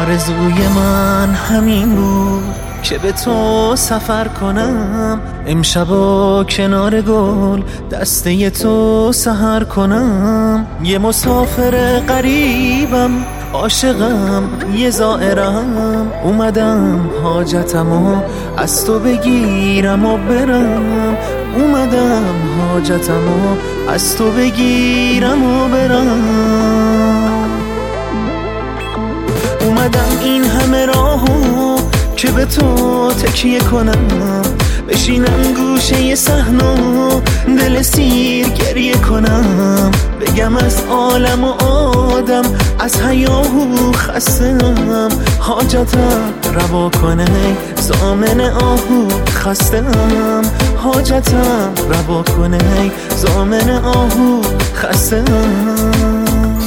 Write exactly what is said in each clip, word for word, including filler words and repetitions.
آرزوی من همین بود که به تو سفر کنم، امشبا کنار گل دسته تو سحر کنم. یه مسافر غریبم، عاشقم، یه زائرم، اومدم حاجتمو از تو بگیرم و برم. اومدم حاجتمو از تو بگیرم و برم. اومدم این همه راهو که به تو تکیه کنم، بشینم گوشه صحنه دل سیر گریه کنم، بگم از عالم و آدم از حیاهو خستم. حاجتم روا کنه زامن آهو خستم، حاجتم روا کنه زامن آهو خستم.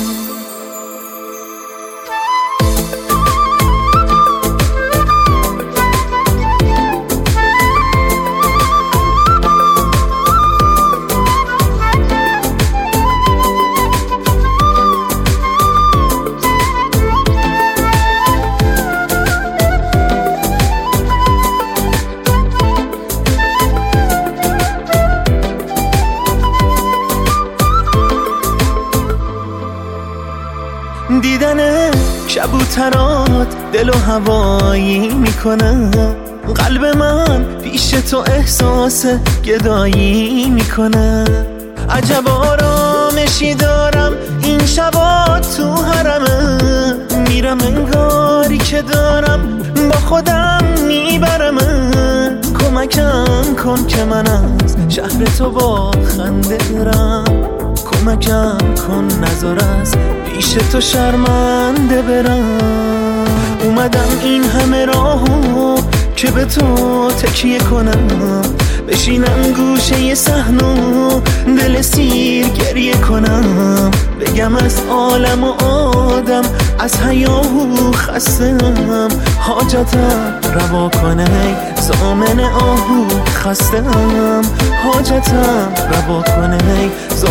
دیدن کبوترات دل و هوایی میکنه، قلب من پیش تو احساس گدایی میکنه. عجب آرامشی دارم این شبا تو حرمه، میرم انگاری که دارم با خودم میبرم. کمکم کن که من از شهر تو با خنده برم، کمکم کن نذار از پیش تو شرمنده برم. اومدم این همه راهو که به تو تکیه کنم، بشینم گوشه صحنه دل سیر گریه کنم، بگم از عالم و آدم از حیاهو خستم. حاجتم روا کنه زامن آهو خستم، حاجتم روا کنه